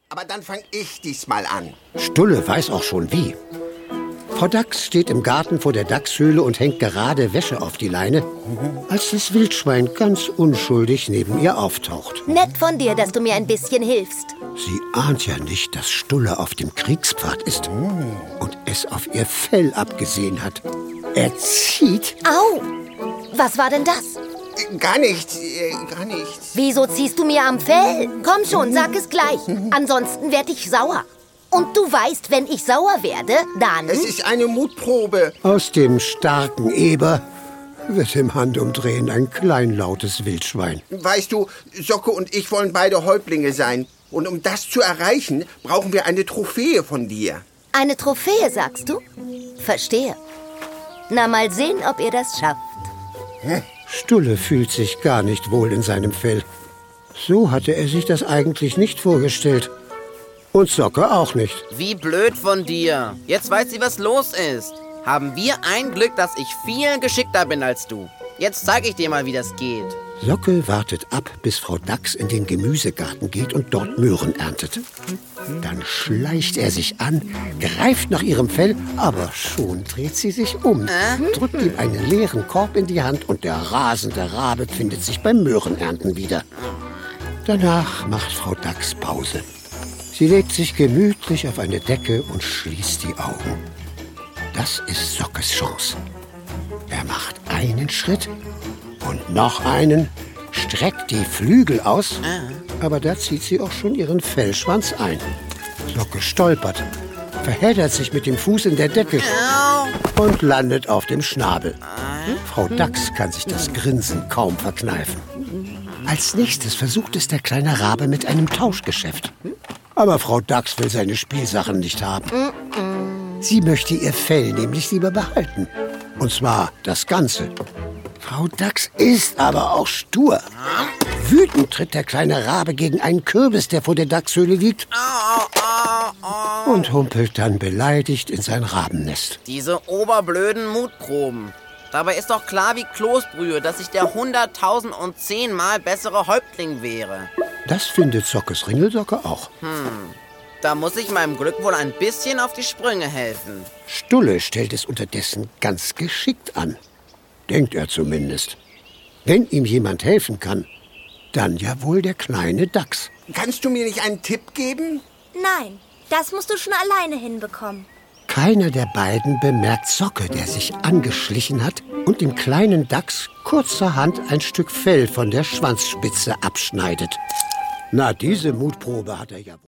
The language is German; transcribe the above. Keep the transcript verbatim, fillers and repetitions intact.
Aber dann fange ich diesmal an. Stulle weiß auch schon wie. Frau Dachs steht im Garten vor der Dachshöhle und hängt gerade Wäsche auf die Leine, als das Wildschwein ganz unschuldig neben ihr auftaucht. Nett von dir, dass du mir ein bisschen hilfst. Sie ahnt ja nicht, dass Stulle auf dem Kriegspfad ist und es auf ihr Fell abgesehen hat. Er zieht... Au! Was war denn das? Gar nichts, äh, gar nichts. Wieso ziehst du mir am Fell? Komm schon, sag es gleich. Ansonsten werde ich sauer. Und du weißt, wenn ich sauer werde, dann... Es ist eine Mutprobe. Aus dem starken Eber wird im Handumdrehen ein kleinlautes Wildschwein. Weißt du, Socke und ich wollen beide Häuptlinge sein. Und um das zu erreichen, brauchen wir eine Trophäe von dir. Eine Trophäe, sagst du? Verstehe. Na, mal sehen, ob ihr das schafft. Hm? Stulle fühlt sich gar nicht wohl in seinem Fell. So hatte er sich das eigentlich nicht vorgestellt. Und Socke auch nicht. Wie blöd von dir. Jetzt weiß sie, was los ist. Haben wir ein Glück, dass ich viel geschickter bin als du. Jetzt zeige ich dir mal, wie das geht. Socke wartet ab, bis Frau Dachs in den Gemüsegarten geht und dort Möhren erntet. Dann schleicht er sich an, greift nach ihrem Fell, aber schon dreht sie sich um, drückt ihm einen leeren Korb in die Hand und der rasende Rabe findet sich beim Möhrenernten wieder. Danach macht Frau Dachs Pause. Sie legt sich gemütlich auf eine Decke und schließt die Augen. Das ist Sockes Chance. Er macht einen Schritt und noch einen, streckt die Flügel aus, aber da zieht sie auch schon ihren Fellschwanz ein. Socke stolpert, verheddert sich mit dem Fuß in der Decke und landet auf dem Schnabel. Frau Dachs kann sich das Grinsen kaum verkneifen. Als nächstes versucht es der kleine Rabe mit einem Tauschgeschäft. Aber Frau Dachs will seine Spielsachen nicht haben. Sie möchte ihr Fell nämlich lieber behalten. Und zwar das Ganze. Frau Dachs ist aber auch stur. Wütend tritt der kleine Rabe gegen einen Kürbis, der vor der Dachshöhle liegt, und humpelt dann beleidigt in sein Rabennest. Diese oberblöden Mutproben. Dabei ist doch klar wie Kloßbrühe, dass ich der hunderttausend und zehnmal bessere Häuptling wäre. Das findet Sockes Ringelsocke auch. Hm, da muss ich meinem Glück wohl ein bisschen auf die Sprünge helfen. Stulle stellt es unterdessen ganz geschickt an. Denkt er zumindest. Wenn ihm jemand helfen kann, dann ja wohl der kleine Dachs. Kannst du mir nicht einen Tipp geben? Nein, das musst du schon alleine hinbekommen. Keiner der beiden bemerkt Socke, der sich angeschlichen hat und dem kleinen Dachs kurzerhand ein Stück Fell von der Schwanzspitze abschneidet. Na, diese Mutprobe hat er ja...